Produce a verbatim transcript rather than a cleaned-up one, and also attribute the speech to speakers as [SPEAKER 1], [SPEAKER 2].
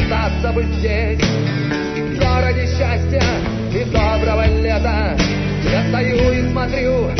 [SPEAKER 1] остаться бы здесь, в городе счастья и доброго лета. Я стою и смотрю